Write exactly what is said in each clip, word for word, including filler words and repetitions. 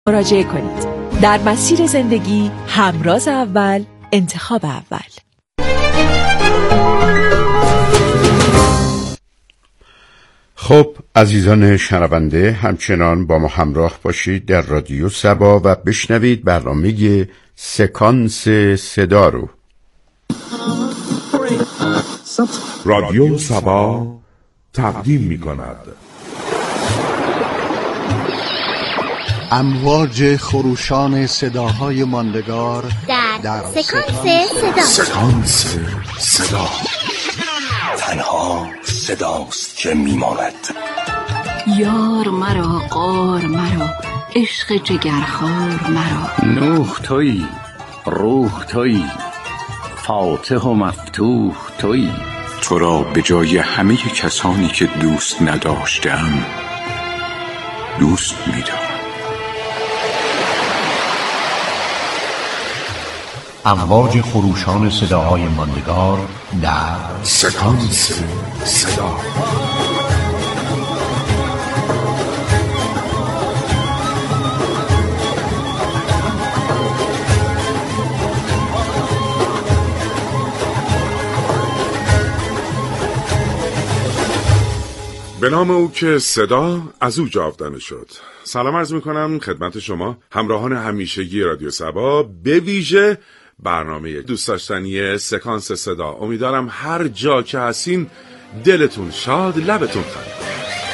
مراجعه کنید. در مسیر زندگی همراز اول، انتخاب اول. خب عزیزان شنونده، همچنان با ما همراه باشید در رادیو سبا و بشنوید برنامه سکانس صدا رو. رادیو سبا تقدیم می کند امواج خروشان صداهای ماندگار در, در سکانس صدا. سکانس صدا تنها صداست که میماند. یار مرا، غار مرا، عشق جگرخوار مرا. نوح تویی، روح تویی، فاتح و مفتوح تویی. تو را به جای همه کسانی که دوست نداشتم دوست می‌دارم. امواج خروشان صداهای ماندگار در سکانس صدا. به نام او که صدا از او جاودانه شد. سلام عرض میکنم خدمت شما همراهان همیشگی رادیو سبا، به ویژه برنامه دوست داشتنی سکانس صدا. امیدوارم هر جا که هستین دلتون شاد، لبتون خندان.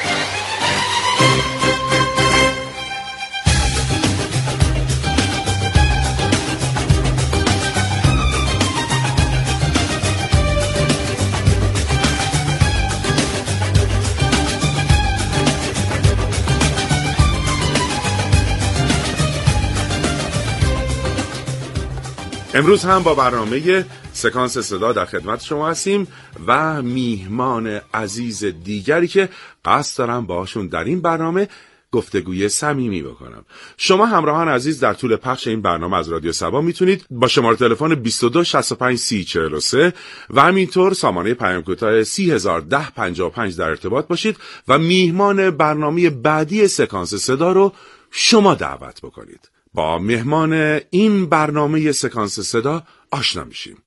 امروز هم با برنامه سکانس صدا در خدمت شما هستیم و میهمان عزیز دیگری که قصد دارم باشون در این برنامه گفتگوی صمیمی بکنم. شما همراهان عزیز در طول پخش این برنامه از رادیو سبا میتونید با شماره تلفن بیست و دو شصت و پنج سی چهل و سه و همینطور سامانه پیام کوتاه سی هزار و ده پنجاه و پنج در ارتباط باشید و میهمان برنامه بعدی سکانس صدا رو شما دعوت بکنید. با مهمان این برنامه سکانس صدا آشنا میشیم.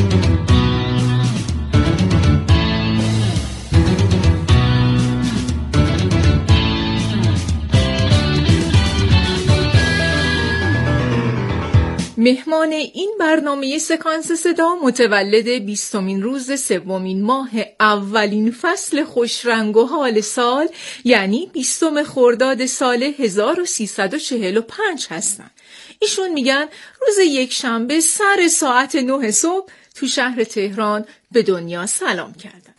مهمان این برنامه سکانس صدا متولد بیستمین روز سومین ماه اولین فصل خوشرنگ و حال سال، یعنی بیستم خرداد سال هزار و سیصد و چهل و پنج هستن. ایشون میگن روز یک شنبه سر ساعت نه صبح تو شهر تهران به دنیا سلام کردن.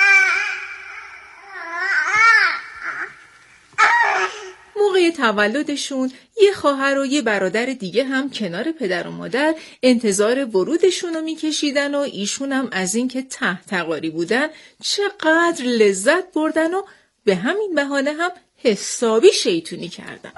موقع تولدشون یه خواهر و یه برادر دیگه هم کنار پدر و مادر انتظار ورودشون رو میکشیدن و ایشون هم از این که تحتقاری بودن چقدر لذت بردن و به همین بهانه هم حسابی شیطونی کردن.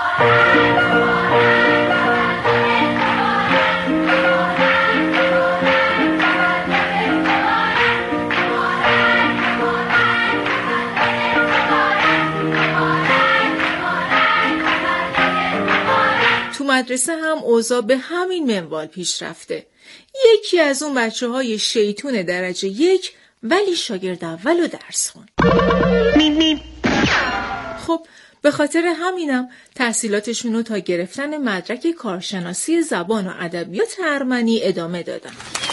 مدرسه هم اوضاع به همین منوال پیش رفته. یکی از اون بچه های شیطون درجه یک ولی شاگرد اول و درس خون. خب به خاطر همینم تحصیلاتشون رو تا گرفتن مدرک کارشناسی زبان و ادبیات ارمنی ادامه دادن.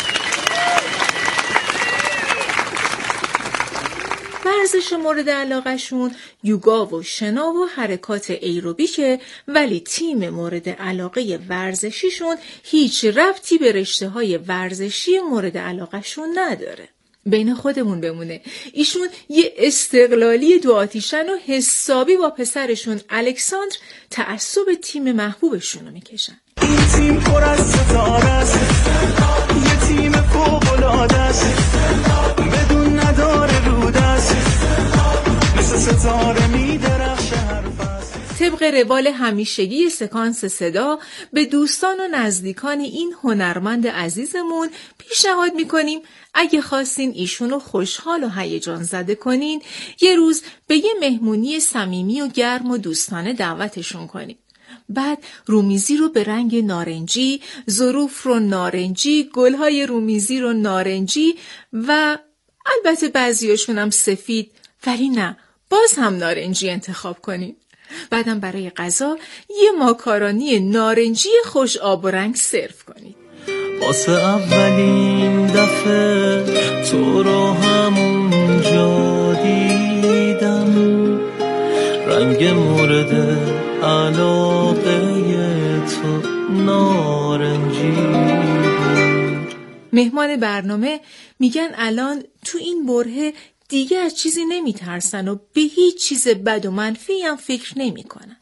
ورزش مورد علاقهشون یوگا و شنا و حرکات ایروبیکه، ولی تیم مورد علاقه ورزشیشون هیچ ربطی به رشته‌های ورزشی مورد علاقهشون نداره. بین خودمون بمونه، ایشون یه استقلالی دو آتیشن و حسابی با پسرشون الکساندر تعصب تیم محبوبشون رو میکشن. این تیم پر از ستاره است، یه تیم فوق‌العاده است، بدون نداره رود است، مثل ستاره میدرخشه هر فصل. طبق روال همیشگی سکانس صدا به دوستان و نزدیکان این هنرمند عزیزمون پیشنهاد میکنیم اگه خواستین ایشونو خوشحال و هیجان زده کنین، یه روز به یه مهمونی صمیمی و گرم و دوستانه دعوتشون کنین. بعد رومیزی رو به رنگ نارنجی، ظروف رو نارنجی، گلهای رومیزی رو نارنجی و البته بعضیاشون هم سفید، ولی نه باز هم نارنجی انتخاب کنید. بعدم برای غذا یه ماکارونی نارنجی خوش آب و رنگ سرو کنید. واسه اولین دفعه تو رو همونجا دیدم، رنگ مورد علاقه تو نارنجی بود. مهمان برنامه میگن الان تو این برهه دیگه از چیزی نمی ترسن و به هیچ چیز بد و منفی هم فکر نمی کنن.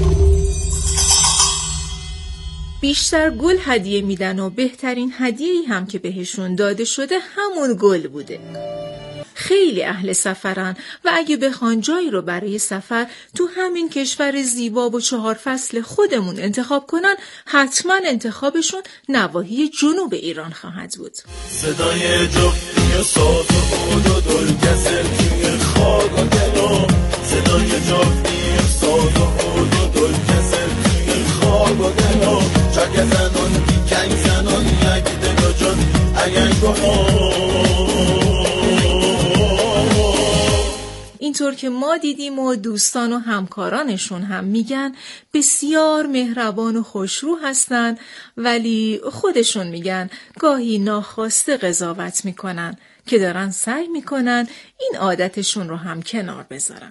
بیشتر گل هدیه میدن و بهترین هدیه‌ای هم که بهشون داده شده همون گل بوده. خیلی اهل سفرن و اگه بخوان جایی رو برای سفر تو همین کشور زیبا و چهار فصل خودمون انتخاب کنن، حتما انتخابشون نواحی جنوب ایران خواهد بود. صدای جفتی و ساز و بود و دلگزه توی خاک و دلا، صدای جفتی و ساز و بود و دلگزه توی خاک و دلا، چک زنان کنگ زنان یک دلا جان اگنگ و ها. اینطور که ما دیدیم و دوستان و همکارانشون هم میگن بسیار مهربان و خوشرو هستن، ولی خودشون میگن گاهی ناخواسته قضاوت میکنن که دارن سعی میکنن این عادتشون رو هم کنار بذارن.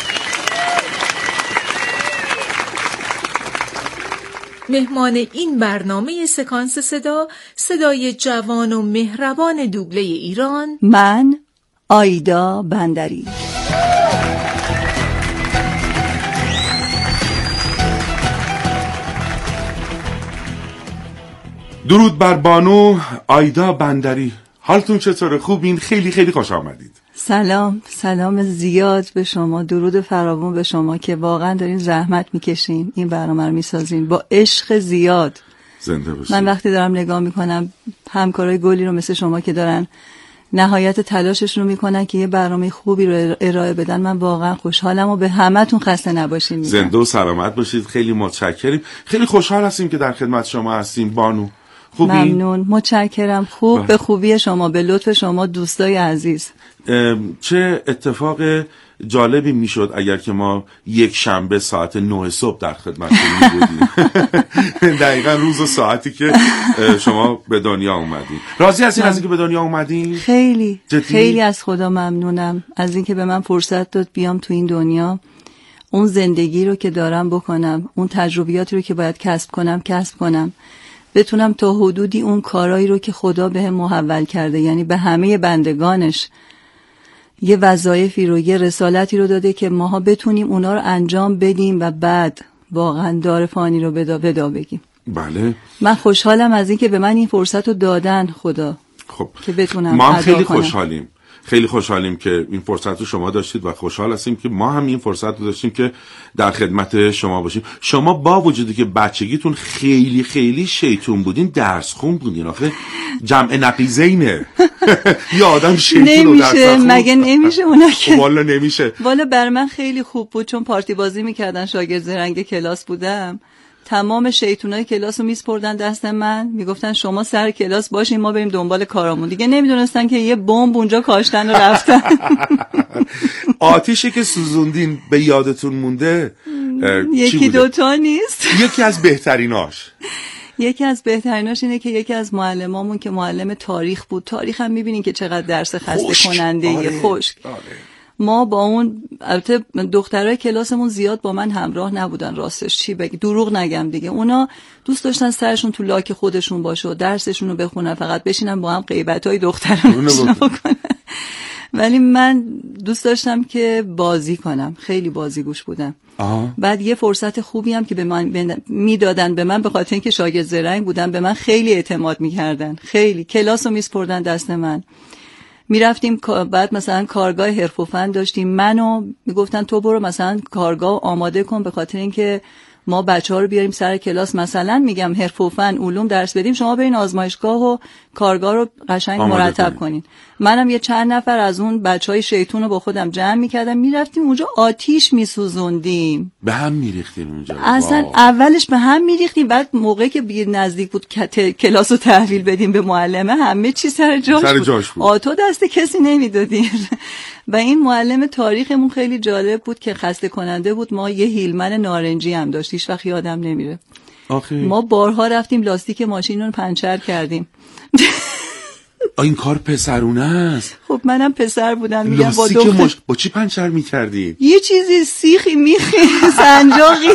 مهمان این برنامه سکانس صدا، صدای جوان و مهربان دوبله ایران، من آیدا بندری. درود بر بانو آیدا بندری. حالتون چطوره؟ خوبین؟ خیلی خیلی خوش آمدید. سلام، سلام زیاد به شما، درود فراوان به شما که واقعا دارین زحمت میکشین این برنامه رو میسازین با عشق زیاد. زنده باشید. من وقتی دارم نگاه میکنم همکارای گلی رو مثل شما که دارن نهایت تلاششون رو میکنن که یه برنامه خوبی رو ارائه بدن، من واقعا خوشحالم و به همتون خسته نباشین میگم. زنده و سلامت باشید. خیلی متشکریم. خیلی خوشحال هستیم که در خدمت شما هستیم بانو. خوبی؟ ممنون، متشکرم. خوب به خوبی شما، به لطف شما دوستای عزیز. چه اتفاق جالبی میشد اگر که ما یک شنبه ساعت نه صبح در خدمتتون بودیم. دقیقاً روز و ساعتی که شما به دنیا اومدین. راضی هستین از اینکه به دنیا اومدین؟ خیلی جدی؟ خیلی از خدا ممنونم از اینکه به من فرصت داد بیام تو این دنیا، اون زندگی رو که دارم بکنم، اون تجربیاتی رو که باید کسب کنم کسب کنم، بتونم تا حدودی اون کارایی رو که خدا بهم محول کرده، یعنی به همه بندگانش یه وظایفی رو، یه رسالتی رو داده که ماها بتونیم اونا رو انجام بدیم و بعد واقعا دار فانی رو بدا بدا بگیم. بله. من خوشحالم از این که به من این فرصت رو دادن خدا. خب که بتونم ما هم خیلی کنم. خوشحالیم. خیلی خوشحالیم که این فرصت رو شما داشتید و خوشحال هستیم که ما هم این فرصت رو داشتیم که در خدمت شما باشیم. شما با وجودی که بچگیتون خیلی خیلی شیطون بودین، درس خون بودین. آخه جمع نقیزینه. یه آدم شیطون و درس نمیشه، خون. مگه نمیشه اونا که والا نمیشه. والا بر من خیلی خوب بود چون پارتی بازی میکردن، شاگرد زرنگ کلاس بودم. تمام شیطونای کلاس رو میسپردن دست من، میگفتن شما سر کلاس باشین ما بریم دنبال کارامون. دیگه نمیدونستن که یه بمب اونجا کاشتن و رفتن. آتیشی که سوزوندین به یادتون مونده یکی دوتا نیست. یکی از بهتریناش یکی از بهتریناش اینه که یکی از معلمامون که معلم تاریخ بود، تاریخ هم میبینین که چقدر درس خسته کننده یه خشک. ما با اون البته دخترای کلاسمون زیاد با من همراه نبودن، راستش چی بگی دروغ نگم دیگه، اونا دوست داشتن سرشون تو لاک خودشون باشه و درسشون رو بخونن، فقط بشینن با هم غیبتای دختران بکنن. ولی من دوست داشتم که بازی کنم، خیلی بازیگوش بودم. آه. بعد یه فرصت خوبی هم که به من میدادن به من، به خاطر اینکه شاگرد زرنگ بودم به من خیلی اعتماد میکردن، خیلی کلاسو میسپردن دست من. میرفتیم بعد مثلا کارگاه حرف و فن داشتیم، منو میگفتن تو برو مثلا کارگاه آماده کن، به خاطر اینکه ما بچه‌ها رو بیاریم سر کلاس، مثلا میگم حرف و فن علوم درس بدیم، شما برین آزمایشگاه و کارگاه رو قشنگ مرتب کنین. منم یه چند نفر از اون بچهای شیطون رو با خودم جمع میکردم، میرفتیم اونجا آتیش میسوزوندیم، به هم میریختیم اونجا. اصلا واو. اولش به هم میریختیم، بعد موقعی که بیر نزدیک بود کلاس رو تحویل بدیم به معلمه، همه چی سر جاش, سر بود. جاش بود. آتو دست کسی نمیدادیم. و این معلم تاریخمون خیلی جالب بود که خسته کننده بود. ما یه هیلمن نارنجی هم داشت، هیچ وقت یادم نمیره. آخی. ما بارها رفتیم لاستیک ماشین رو پنچر کردیم. این کار پسرونه است. خب منم پسر بودم، میگم با دختر ماش... با چی پنچر میکردی؟ یه چیزی سیخی میخی سنجاقی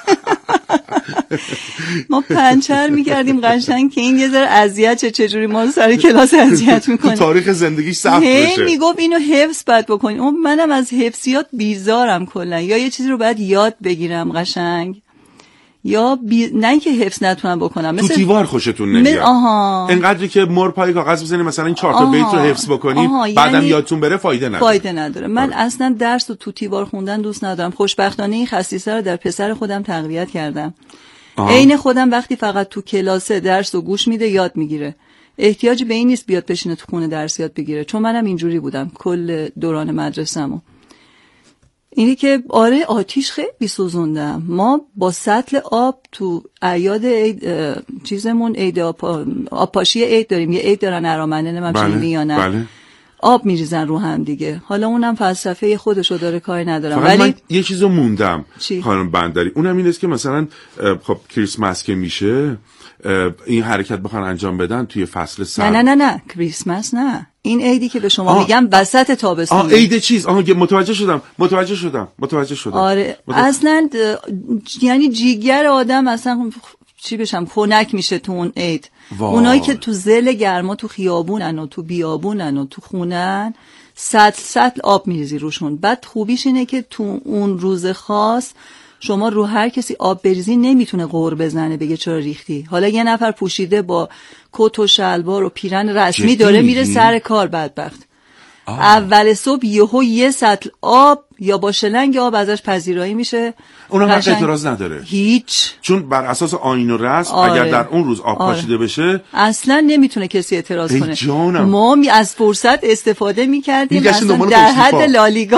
ما پنچر میکردیم قشنگ که این یه ذره اذیت چه چجوری ما سر کلاس اذیت میکنه. تاریخ زندگیش ثبت بشه. میگفت اینو حفظ باید بکنیم. منم از حفظیات بیزارم کلا، یا یه چیزی رو باید یاد بگیرم قشنگ، یا بی... نه اینکه حفظ نتونم بکنم. تو دیوار خوشتون نمیاد. آها. اینقدری که مر پای کاغذ بزنید مثلا این چهار تا بیت رو حفظ بکنید بعدم یعنی یادتون بره فایده نداره. فایده نداره. من آره. اصلا درس رو تو دیوار خوندن دوست ندارم. خوشبختانه این خصیصه رو در پسر خودم تقویت کردم. عین خودم وقتی فقط تو کلاس درس رو گوش میده یاد میگیره. احتیاج به این نیست بیاد بشینه تو خونه درس یاد بگیره، چون منم اینجوری بودم کل دوران مدرسه‌مو. اینی که آره آتیش خیلی سوزوندم. ما با سطل آب تو اعیاد عید چیزمون عید آب پاشی عید داریم، یه عید دارن ارامنه، نمیم بله، چنینی یا نه بله. آب میریزن رو هم دیگه. حالا اونم فلسفه خودشو داره، کاری ندارم. ولی من یه چیزو موندم چی؟ خانم بندری، اونم این است که مثلا خب کریسمس که میشه این حرکت بخوان انجام بدن توی فصل سرد. نه نه نه نه کریسمس نه، این عیدی که به شما آه. میگم وسط تابستون. آه عید چیز آها متوجه شدم متوجه شدم متوجه شدم آره متوجه... اصلا یعنی جیگر آدم اصلا چی بشم خنک میشه تو اون عید. اونایی که تو زل گرما تو خیابونن و تو بیابونن و تو خونن سطل سطل آب میریزی روشون. بعد خوبیش اینه که تو اون روز خاص شما رو هر کسی آب بریزی نمیتونه غر بزنه بگه چرا ریختی. حالا یه نفر پوشیده با کت و شلوار و پیرن رسمی داره میره سر کار، بدبخت آه. اول صبح یهو یه سطل آب یا با شلنگ آب ازش پذیرایی میشه. اونم حق اعتراض نداره هیچ، چون بر اساس آیین و رسم آره. اگر در اون روز آب آره. پاشیده بشه اصلا نمیتونه کسی اعتراض کنه. جانم. ما از فرصت استفاده میکردیم اصلا در حد لالیگا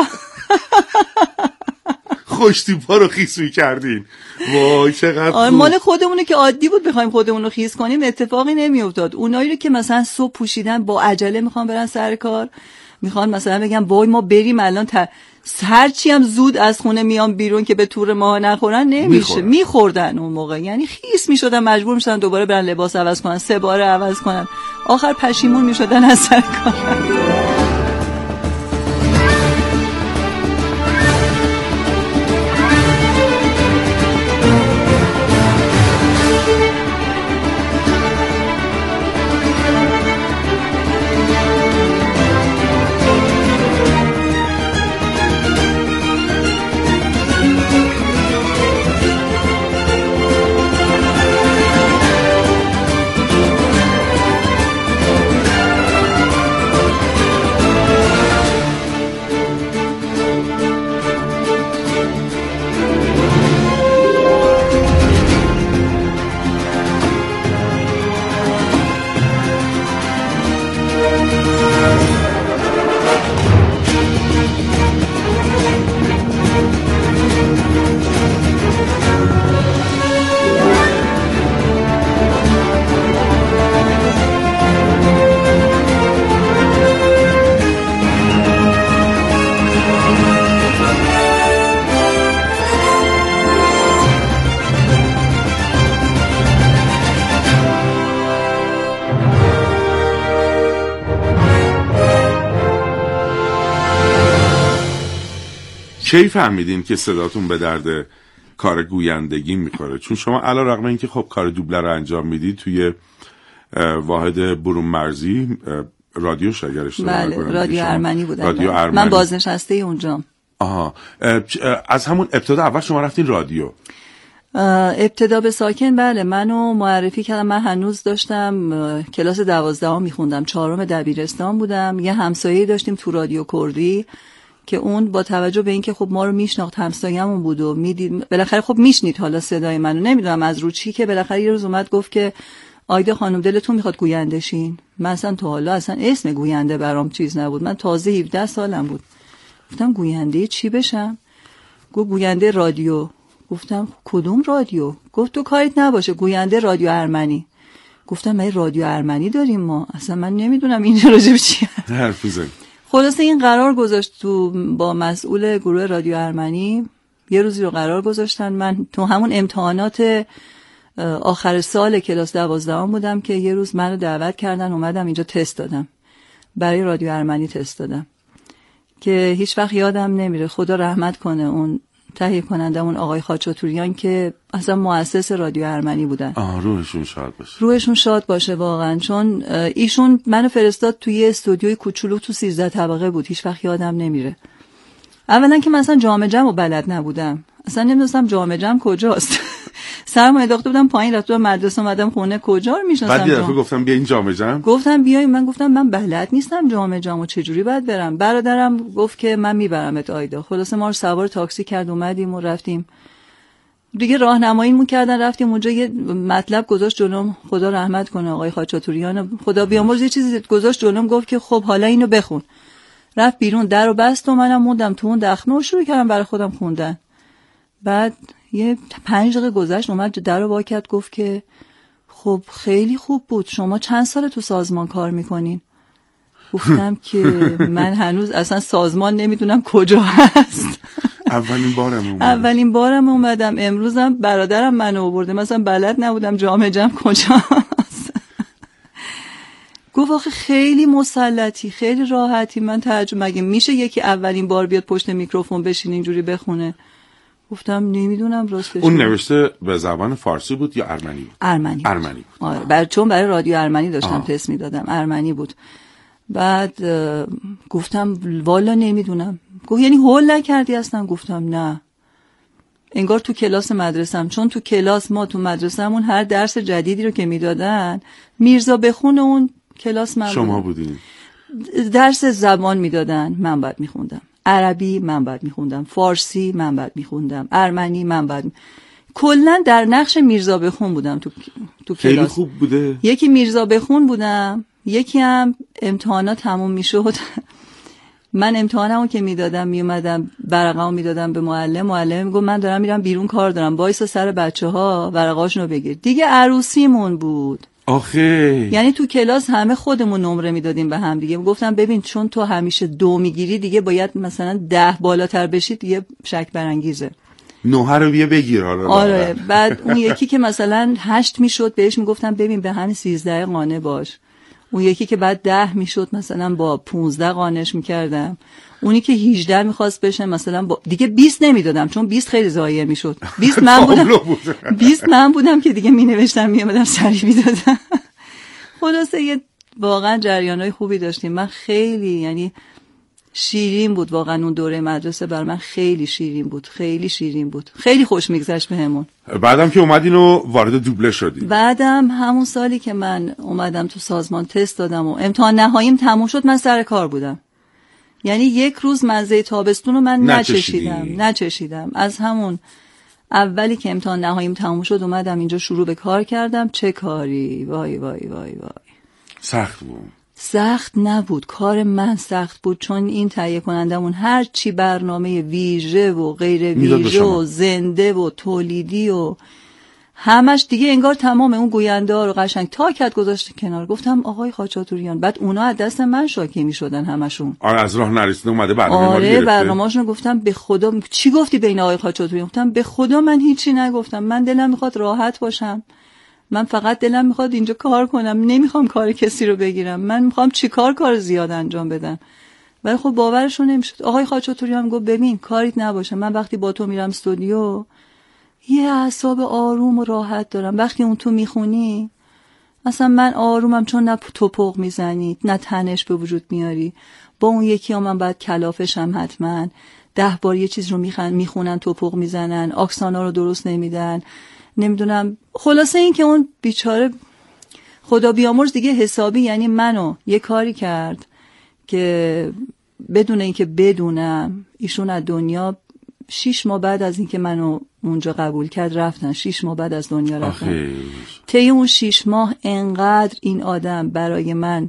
خوشتیپا رو خیس میکردین. وای چقدر آره مال خودمونه که عادی بود بخوایم خودمون رو خیس کنیم اتفاقی نمیافتاد. اونایی رو که مثلا صبح پوشیدن با عجله میخوان برن سر کار، میخوان مثلا بگم وای ما بریم الان ت... هرچی هم زود از خونه میام بیرون که به تور ما نخورن نمیشه، میخوردن اون موقع، یعنی خیس میشدن مجبور میشدن دوباره برن لباس عوض کنن، سه بار عوض کنن، آخر پشیمون میشدن از سر کار. کی فهمیدین که صداتون به درد کار گویندگی میخوره؟ چون شما علیرغم اینکه خب کار دوبله رو انجام میدید توی واحد برون مرزی رادیو شگر اشتباه بله رادیو ارمنی بودم. رادیو بله. ارمنی. من بازنشسته اونجام. آها از همون ابتدا اول شما رفتین رادیو؟ ابتدا به ساکن بله منو معرفی کردم. من هنوز داشتم کلاس دوازدهم میخوندم، چهارم دبیرستان بودم. یه همسایه داشتیم تو رادیو کردی که اون با توجه به اینکه خب ما رو میشناخت، همسایه‌مون بود و میدید بالاخره خب میشنید حالا صدای منو، نمیدونم از رو چی که بالاخره یه روز اومد گفت که آیدا خانم دلتون میخواد گوینده شین. من اصلا تا حالا اصلا اسم گوینده برام چیز نبود، من تازه هفده سالم بود. گفتم گوینده چی بشم؟ گفت گوینده رادیو. گفتم کدوم رادیو؟ گفت تو کاریت نباشه، گوینده رادیو ارمنی. گفتم ما رادیو ارمنی داریم ما، اصلا من نمیدونم اینجا راجع به چی حرف میزنی. خلاصه این قرار گذاشت تو با مسئول گروه رادیو ارمنی، یه روزی رو قرار گذاشتن. من تو همون امتحانات آخر سال کلاس دوازدهم بودم که یه روز منو دعوت کردن اومدم اینجا تست دادم، برای رادیو ارمنی تست دادم که هیچ وقت یادم نمیره. خدا رحمت کنه اون تهیه کننده اون آقای خاچاتوریان که اصلا مؤسس رادیو ارمنی بودن. آه روحشون شاد باشه. روحشون شاد باشه واقعا، چون ایشون منو فرستاد توی استودیوی کوچولو تو سیزده طبقه بود، هیچ وقت یادم نمیره. اولا که مثلا جام جم و بلد نبودم، اصلا نمیدونستم جام جم کجاست. سرمو انداخته بودم پایین، رفتم مدرسه اومدم خونه، کجا رو میشناسم؟ بعد یه دفعه گفتم بیا این جام جم. گفتم بیایم، من گفتم من بلد نیستم جام جم و چجوری باید برم. برادرم گفت که من میبرمت آیدا. خلاصه ما رو سوار تاکسی کرد اومدیم و رفتیم دیگه، راهنماییمون کردن رفتیم اونجا. یه مطلب گذاشت جلوم، خدا رحمت کنه آقای خاچاتوریان، خدا بیامرز، یه چیزی گذاشت جلوم گفت که خب حالا اینو بخون. رفت بیرون، در رو بست و منم موندم تو اون دخمه و شروع کردم برای خودم خوندن. بعد یه پنج دقیقه گذشت اومد در رو وا کرد گفت که خب خیلی خوب بود، شما چند سال تو سازمان کار میکنین؟ گفتم که من هنوز اصلا سازمان نمیدونم کجا هست. اولین بارم اومدم. اولین بارم اومدم. امروزم برادرم منو آورده، مثلا بلد نبودم جام جم کجاست. گفت آخه خیلی مسلطی، خیلی راحتی. من تعجب، مگه میشه یکی اولین بار بیاد پشت میکروفون بشین اینجوری بخونه؟ گفتم نمیدونم راستش. اون نوشته به زبان فارسی بود یا ارمنی بود؟ ارمنی بود. ارمنی بود. آره، بر چون برای رادیو ارمنی داشتم تست میدادم، ارمنی بود. بعد گفتم والا نمیدونم. گفت یعنی هول نکردی اصلا؟ گفتم نه، انگار تو کلاس مدرسم، چون تو کلاس ما تو مدرسمون هر درس جدیدی رو که میدادن میرزا بخون اون کلاس من شما بودین. درس زبان میدادن من بعد میخوندم، عربی من بعد میخوندم، فارسی من بعد میخوندم، ارمنی من بعد می... کلا در نقش میرزا بخون بودم تو تو کلاس. خیلی خوب بوده. یکی میرزا بخون بودم، یکی هم امتحانات تموم میشد. من امتحانمو که میدادم میومدم ورقه‌مو میدادم به معلم، معلم میگفت من دارم میرم بیرون کار دارم، وایسا سر بچه‌ها ورقاشونو بگیر. دیگه عروسیمون بود. آخه یعنی تو کلاس همه خودمون نمره میدادیم به هم دیگه. گفتم ببین چون تو همیشه دو میگیری دیگه باید مثلا ده بالاتر بشی، دیگه شک برانگیزه. نوها رو بیا بگیر حالا. آره. بعد اون یکی که مثلا هشت میشد بهش میگفتم ببین به همین سیزده قانع باش. اون یکی که بعد ده میشد مثلا با پونزده قانعش میکردم. اونی که هجده میخواست بشه مثلا با... دیگه بیست نمیدادم چون بیست خیلی ضایع میشد. بیست من بودم. بیست من بودم که دیگه مینوشتم میومدم سریع میدادم. خلاصه یه واقعا جریانای خوبی داشتیم. من خیلی یعنی شیرین بود واقعا اون دوره مدرسه بر من، خیلی شیرین بود، خیلی شیرین بود، خیلی خوش میگذشت بهمون. بعدم که اومدین و وارد دوبله شدین؟ بعدم همون سالی که من اومدم تو سازمان تست دادم و امتحان نهاییم تموم شد من سر کار بودم. یعنی یک روز مزه تابستون رو من نچشیدم نچشیدم از همون اولی که امتحان نهاییم تموم شد اومدم اینجا شروع به کار کردم. چه کاری، وای وای وای وای. سخت بود؟ سخت نبود، کار من سخت بود، چون این تهیه کنندمون هر چی برنامه ویژه و غیر ویژه و زنده و تولیدی و همش دیگه انگار تمام اون گوینده ها رو قشنگ تاکت گذاشته کنار. گفتم آقای خاچاتوریان، بعد اونا از دست من شاکی میشدن همشون. آره از راه نرسیده اومده برنامه ما رو گرفته. آره برنامه‌اشون گفتم به خدا چی گفتی بین آقای خاچاتوریان؟ گفتم به خدا من هیچی نگفتم، من دلم میخواد راحت باشم، من فقط دلم میخواد اینجا کار کنم، نمیخوام کار کسی رو بگیرم، من میخوام چیکار کار زیاد انجام بدم. ولی خب باورشون نمیشد. آقای خاچاتوریان گفت ببین کاریت نباشه، من وقتی با تو میرم استودیو یه اعصاب آروم و راحت دارم، وقتی اون تو میخونی مثلا من آرومم چون نه توپق میزنی نه تنش به وجود میاری. با اون یکی ها من باید کلافشم، حتما ده بار یه چیز رو میخونن میخونن توپق میزنن، آکسانا رو درست نمیدن، نمیدونم. خلاصه این که اون بیچاره خدا بیامرز دیگه حسابی یعنی منو یه کاری کرد که بدون اینکه بدونم ایشون از دنیا شیش ماه بعد از اینکه منو اونجا قبول کرد رفتن. شیش ماه بعد از دنیا رفتن. طی اون شیش ماه انقدر این آدم برای من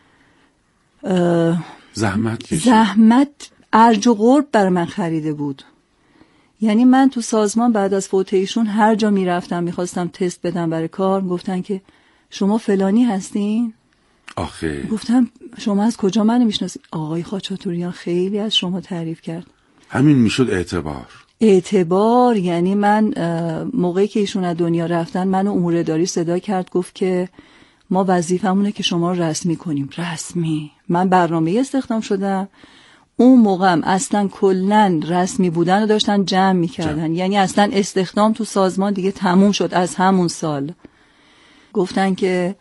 زحمت کشید. زحمت ارج و قرب برای من خریده بود. یعنی من تو سازمان بعد از فوت ایشون هر جا میرفتم میخواستم تست بدم برای کار، گفتن که شما فلانی هستین؟ آخه گفتم شما از کجا منو میشناسید؟ آقای خاچاتوریان خیلی از شما تعریف کرد. همین میشد اعتبار. اعتبار یعنی من موقعی که ایشون از دنیا رفتن منو امور اداری صدا کرد، گفت که ما وظیفمونه که شما رو رسمی کنیم. رسمی؟ من برنامه استخدام شدم. اون موقعم اصلا کلن رسمی بودن رو داشتن جمع میکردن، یعنی اصلا استخدام تو سازمان دیگه تموم شد از همون سال. گفتن که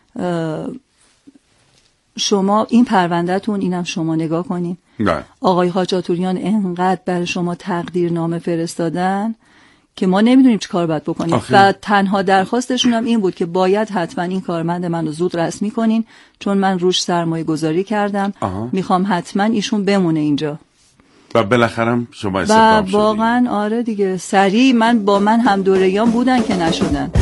شما این پروندهتون، اینم شما نگاه کنین. نه. آقای خاچاتوریان انقدر برای شما تقدیرنامه فرستادن که ما نمیدونیم چی کار باید بکنیم. آخی. و تنها درخواستشون هم این بود که باید حتما این کارمند من رو زود رسمی کنین، چون من روش سرمایه گذاری کردم. آها. میخوام حتما ایشون بمونه اینجا. و بالاخره شما استخدام شدید. و واقعا آره دیگه سریع من با من هم دوره‌ایام بودن که نشدن.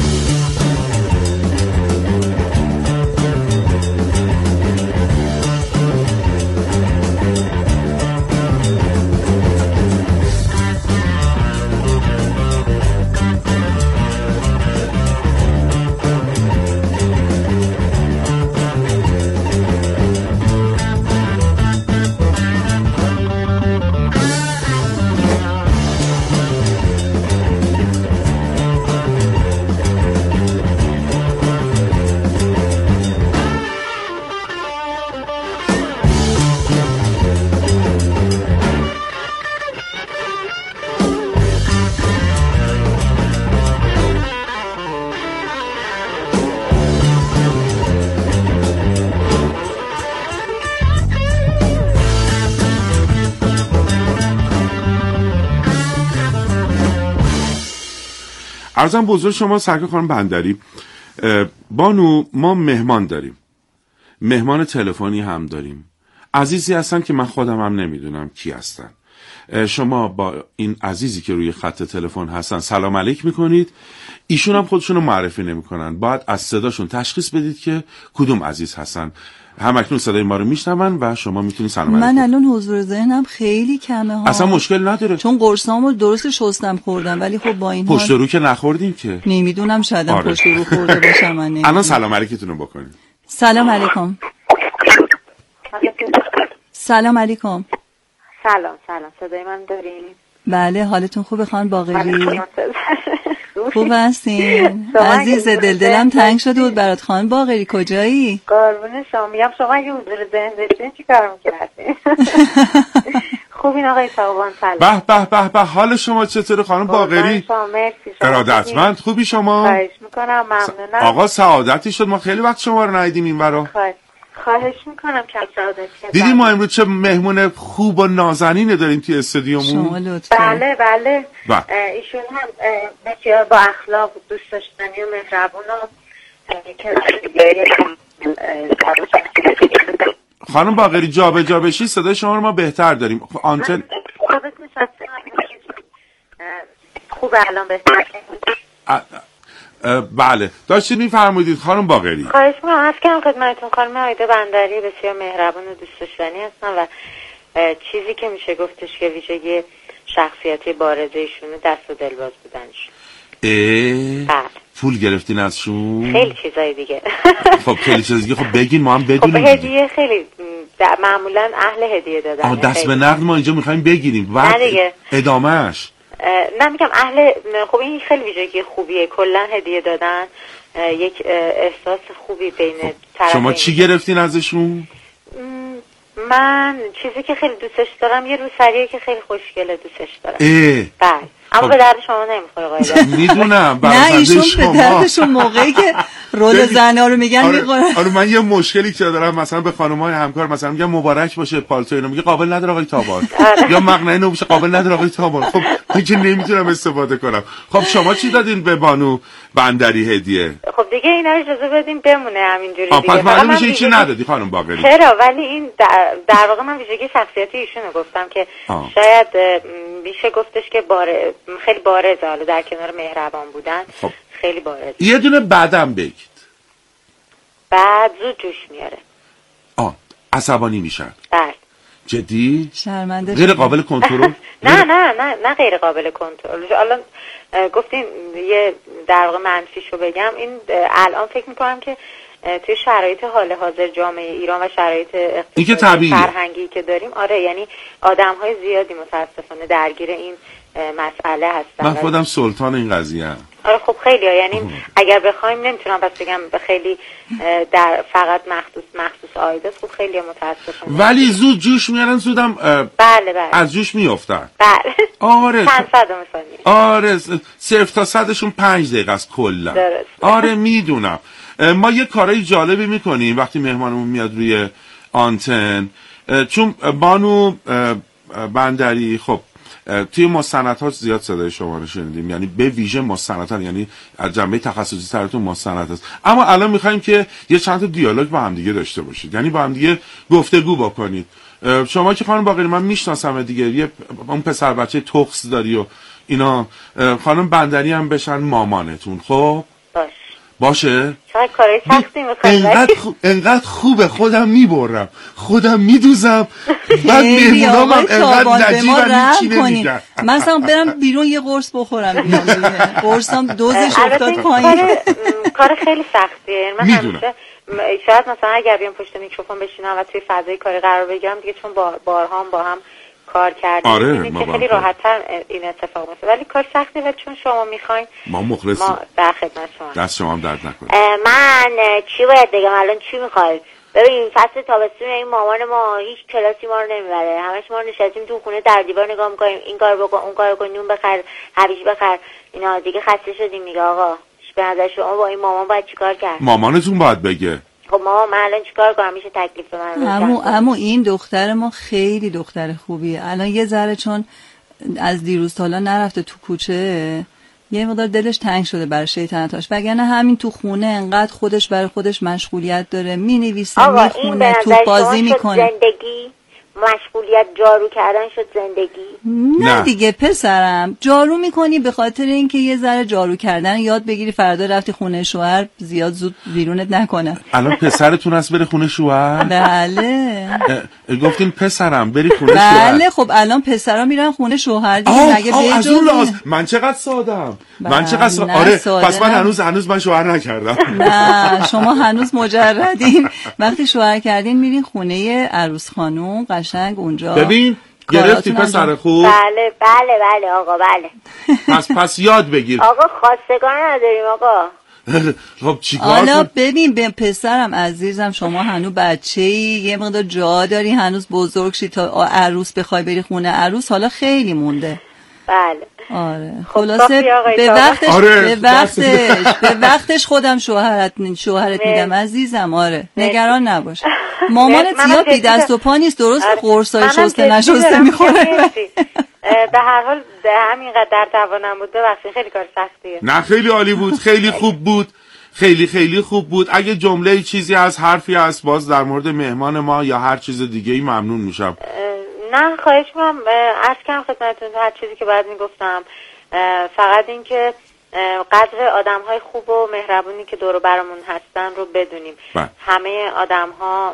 عرضم بزرگ شما سرکار خانم بندری، بانو ما مهمان داریم، مهمان تلفنی هم داریم، عزیزی هستن که من خودم هم نمیدونم کی هستن. شما با این عزیزی که روی خط تلفن هستن سلام علیک میکنید، ایشون هم خودشون رو معرفی نمیکنن، باید از صداشون تشخیص بدید که کدوم عزیز هستن. هم اکنون صدای ما رو میشنون و شما میتونید سلام علیکم. من الان حضور ذهنم خیلی کمه ها. اصلا مشکل نداره، چون قرصامو درست شستم خوردم، ولی خب با این حال پشت رو که نخوردین که نمیدونم، شاید آره. پشت رو خورده باشم. من نمیدونم. الان سلام علیکتون رو بکنید. سلام علیکم. سلام علیکم. سلام سلام، صدای من دارین؟ بله، حالتون خوبه خانم باقری؟ خوب هستین؟ عزیز دل دلم تنگ شده بود برات. خانم باقری کجایی؟ قربون شما. میگم شما اگه حضور ذهن داشتین چی کار میکردین؟ خوبین آقای تاوان؟ سلام. به به به به، حال شما چطوره خانم باقری؟ ارادتمند. خوبی شما؟ خواهش میکنم، ممنونم. آقا سعادتی شد، ما خیلی وقت شما رو ندیدیم این برا. خواهش میکنم کم سعادتی. دیدیم ما امروز چه مهمون خوب و نازنینه داریم توی استودیومون. شما لطفا. بله بله. ایشون هم بسیار با اخلاق و دوست داشتنی و مهربون و خانم باقری جا به جا بشی صدای شما رو ما بهتر داریم. آنتن خوبه الان بهتر. بله داشتید میفرمودید خانم باقری. خواهش میکنم. عرض کردم خدمتتون خانم آیده بندری بسیار مهربون و دوست داشتنی هستن و چیزی که میشه گفتش که ویژگی شخصیتی بارز ایشونه دست و دلباز بودنشون. اه پول گرفتین ازشون؟ خیلی چیزای دیگه. خب خیلی چیزای دیگه خب بگین ما هم بدونیم. خب هدیه خیلی معمولا اهل هدیه دادن. آها دست به نقد ما اینجا میخوایم بگیریم و ادامهش. نه میگم اهل، خب این خیلی ویژگی خوبیه، کلا هدیه دادن یک احساس خوبی بین طرفین. شما چی گرفتین ازشون؟ من چیزی که خیلی دوستش دارم یه روسریه که خیلی خوشگله دوستش دارم. اه بله اما خب. به درد شما نمیخوره قاعدتا. میدونم نه ایشون به دردشون موقعی که رول زنا رو میگن آره، میخوره. آره من یه مشکلی که دارم مثلا به خانم‌های همکار مثلا میگم مبارک باشه پالتو اینو، میگه قابل نداره آقای تابان. یا مقنعه نوش قابل نداره آقای تابان. خب من که نمیتونم استفاده کنم. خب شما چی دادین به بانو بندری هدیه؟ خب دیگه اینا رو اجازه بدیم بمونه همینجوری دیگه. پس معلوم میشه ویژگی... چی ندادی خانم باقری. چرا؟ ولی این در, در واقع من ویژگی شخصیتی ایشونو گفتم که آه. شاید میشه گفتش که بار... خیلی بارزه، حالا در کنار مهربان بودن خب. خیلی بارزه. یه دونه بعدم بگید. بعد زود جوش میاره. آه عصبانی میشن. بله. جدی؟ شرمنده. غیر قابل کنترل؟ نه نه نه نه غیر قابل کنترل. الان گفتین یه در واقع منفیشو بگم، این الان فکر میکنم که توی شرایط حال حاضر جامعه ایران و شرایط اقتصادی فرهنگی که داریم، آره یعنی آدم‌های زیادی متاسفانه درگیر این مسئله هستن. من خودم سلطان این قضیه ام. آره خب خیلی ها. یعنی اگر بخوایم نمیتونم بس بگم به خیلی در فقط مخصوص مخصوص آیداست، خب خیلی متاسفانه ولی زود جوش میارن، زودم بله بله از جوش میافتن. بله آره چند صد مثلا. آره صرف تا صدشون پنج دقیقه است کلا. آره میدونم. ما یه کارای جالبی میکنیم وقتی مهمانمون میاد روی آنتن، چون بانو بندری خب توی مستندها زیاد صدای شما رو شنیدیم، یعنی به ویژه مستندها، یعنی از جنبه تخصصی سرتون مستند هست. اما الان میخوایم که یه چند تا دیالوگ با هم دیگه داشته باشید، یعنی با هم دیگه گفتگو بکنید. شما که خانم باقری من میشناسم دیگه، یه اون پسر بچه تخس داری و اینا، خانم بندری هم بشن مامانتون. خب باش باشه؟ چقدر کارای سختی میخوایم. انقدر, خو... انقدر خوبه خودم میبرم خودم میدوزم بعد مهمونام هم انقدر نجیبن هیچی نمیگن. مثلا برم بیرون یه قرص بخورم بیرون قرصم دوزش افتاد پایین. کار خیلی سختیه. من همیشه شاید مثلا اگر بیام پشت میکروفون بشینم و توی فضای کاری قرار بگیرم دیگه، چون با بارها با هم کار کردیم آره که خیلی راحت‌تر این اتفاق میفته، ولی کار سخته و چون شما میخواین ما مخلصیم. ما در خدمت شما. دست شما هم درد نکنه. من چی باید بگم الان؟ چی میخوای؟ ببین فصل تابستون این مامان ما هیچ کلاسی ما رو نمیبره، همش ما نشستیم تو خونه در دیوار نگاه میکنیم، این کار بکن اون کار بکن، نون بخر هویج بخر، اینا دیگه خسته شدیم دیگه. آقا به نظر شما با این مامان باید چیکار کرد؟ مامانتون باید بگه خب ماما من الان چیکار کنم؟ میشه تکلیف به من روشن؟ اما اما این دختر ما خیلی دختر خوبیه. الان یه ذره چون از دیروز تا حالا نرفته تو کوچه، یه مقدار دلش تنگ شده برای شیطنتاش، وگرنه همین تو خونه انقدر خودش برای خودش مشغولیت داره، مینویسه، میخونه، توپ بازی میکنه. زندگی مشغولیت جارو کردن شد زندگی؟ نه, نه دیگه پسرم، جارو میکنی به خاطر اینکه یه ذره جارو کردن یاد بگیری، فردا رفتی خونه شوهر زیاد زود بیرونت نکنه. الان پسرتون هست بره خونه شوهر؟ بله. گفتین پسرم بری خونه بله شوهر؟ بله خب الان پسرا میرن خونه شوهر دیگه، مگه بجز من چقدر سادم. من چقدر سا... آره ساده پس من هنوز هنوز من شوهر نکردم. نه شما هنوز مجردین. وقتی شوهر کردین میرین خونه عروس خانوم قشنگ اونجا. ببین گرفتی پسر خوب؟ بله بله بله آقا بله. پس پس یاد بگیر. آقا خواستگار نداریم آقا. خب چیکار حالا ببین به پسرم عزیزم، شما هنوز بچه‌ای، یه مقدار جا داری هنوز بزرگ شی تا عروس بخوای بری خونه عروس، حالا خیلی مونده. بله آره خلاصه به وقتش آره. به وقتش به وقتش خودم شوهرت شوهرت میدم عزیزم. آره نگران نباش. مامانت زیاد بی دست و پا نیست، درست قرصای شسته نشسته میخوره. به هر حال همینقدر در توانم بود. ببخشید خیلی کار سختیه. نه خیلی عالی بود، خیلی خوب بود، خیلی خیلی خوب بود. اگه جمله چیزی از حرفی از باز در مورد مهمان ما یا هر چیز دیگه ای ممنون میشم. نه خواهش می‌کنم، عرض کنم خدمتتون هر چیزی که بعد میگفتم، فقط این که قدر آدم‌های خوب و مهربونی که دور و برمون هستن رو بدونیم. با. همه آدم‌ها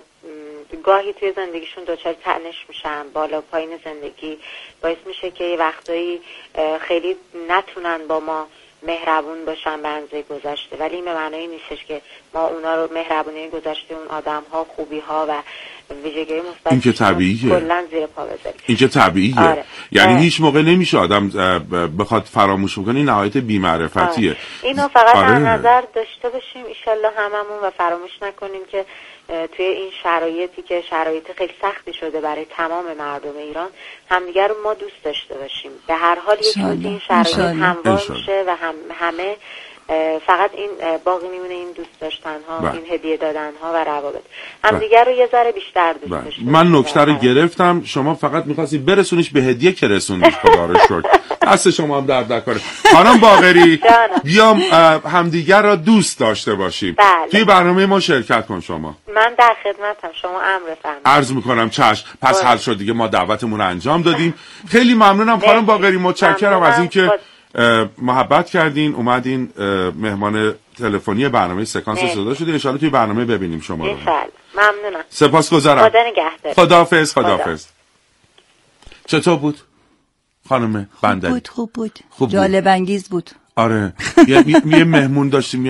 گاهی توی زندگیشون دچار تنش میشن، بالا پایین زندگی باعث میشه که یه وقتایی خیلی نتونن با ما مهربون باشن به اندازه گذشته، ولی این به معنی نیستش که ما اونا رو مهربونی گذشته اون آدم‌ها، خوبی‌ها و ویژگی مثبت این که طبیعیه، کلاً زیر پا بذاریم. این که طبیعیه. آره. یعنی هیچ موقع نمیشه آدم بخواد فراموش کنه، این نهایت بی‌معرفتیه. آره. اینو فقط آره. در نظر داشته باشیم ان شاءالله هممون و فراموش نکنیم که توی این شرایطی که شرایط خیلی سختی شده برای تمام مردم ایران، همدیگر رو ما دوست داشته باشیم. به هر حال یک روز این شرایط هموار میشه و هم همه فقط این باقی میمونه این دوست داشتن ها، بله. این هدیه دادن ها و روابط. همدیگر رو یه ذره بیشتر دوست بله. داشته. من نکته رو گرفتم، شما فقط می‌خواستی برسونیش به هدیه که رسوندیش، خدا رو شکر. دست شما هم درد نکنه. خانم باقری بیام همدیگر را دوست داشته باشیم. بله. توی برنامه ما شرکت کن شما. من در خدمتم، شما امر فرمایید. عرض میکنم چشم. پس حل شد دیگه، ما دعوتمون رو انجام دادیم. خیلی ممنونم خانم باقری، متشکرم از اینکه محبت کردین اومدین مهمان تلفنی برنامه سکانس صدا شدین. ان شاءالله توی برنامه ببینیم شما رو. ان شاءالله. ممنونم. سپاسگزارم. خدا نگهدار. خداحافظ. خداحافظ. چطور بود خانم بندری؟ خوب بود خوب بود خوب جالب انگیز بود. آره یه, یه مهمون داشتیم